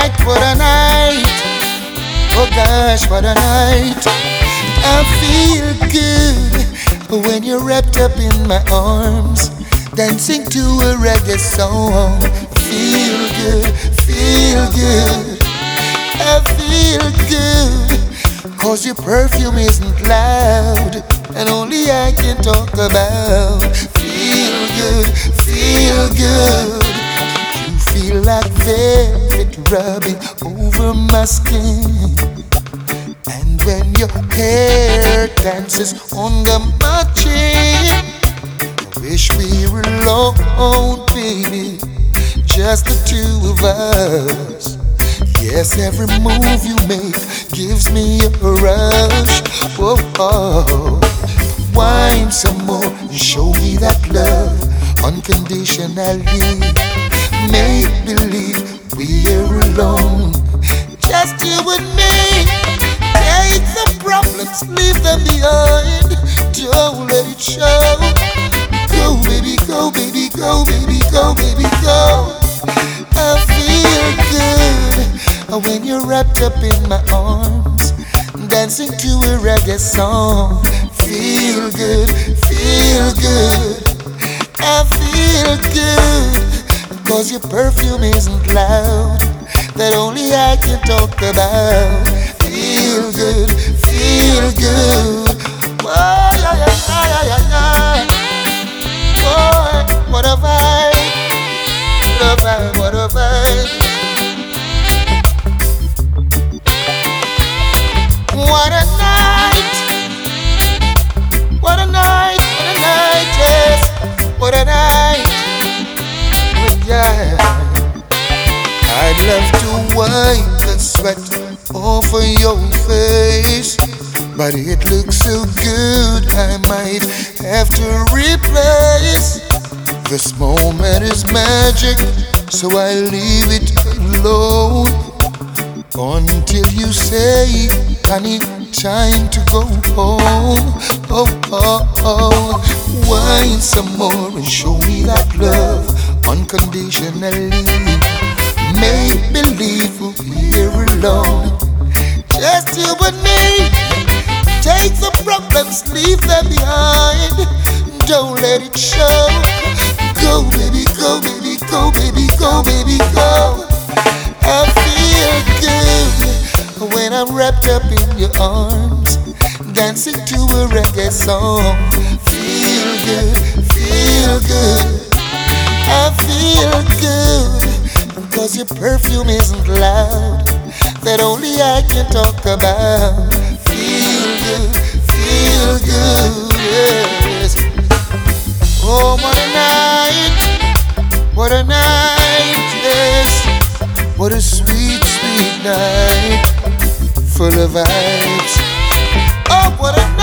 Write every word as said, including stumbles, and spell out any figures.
night, what a night. Oh gosh, what a night. I feel good when you're wrapped up in my arms, dancing to a reggae song. Feel good, feel good. I feel good, cause your perfume isn't loud, and only I can talk about. Feel good, feel good. You feel like velvet rubbing over my skin, and when your hair dances under my chin, I wish we were alone, baby, just the two of us. Yes, every move you make gives me a rush. Oh, oh. Wine some more and show me that love unconditionally. Make believe we're alone, just you and me. Take the problems, leave them behind. Don't let it show. Go, baby, go, baby, go, baby, go, baby, go. I feel good when you're wrapped up in my arms, dancing to a reggae song. Feel good, feel good. I feel good, cause your perfume isn't loud, that only I can talk about. Feel good, feel good. Oh, yeah, yeah, yeah, yeah, yeah. Oh, what a vibe, what a vibe, what a vibe. What a night, what a night, what a night, yes, what a night, yeah. I'd love to wipe the sweat off of your face, but it looks so good I might have to replace. This moment is magic, so I leave it alone until you say, honey, time to go home. Oh, oh, oh. Wine some more and show me that love unconditionally. Make believe we're alone, just you and me. Take the problems, leave them behind. Don't let it show. Go, baby, go, baby, go, baby, go, baby, go. I feel good when I'm wrapped up in your arms, dancing to a reggae song. Feel good, feel good. I feel good, cause your perfume isn't loud, that only I can talk about. Feel good, feel good, yes. Oh, what a night, what a night, yes. What a sweet, sweet night, full of vibes. Oh, what a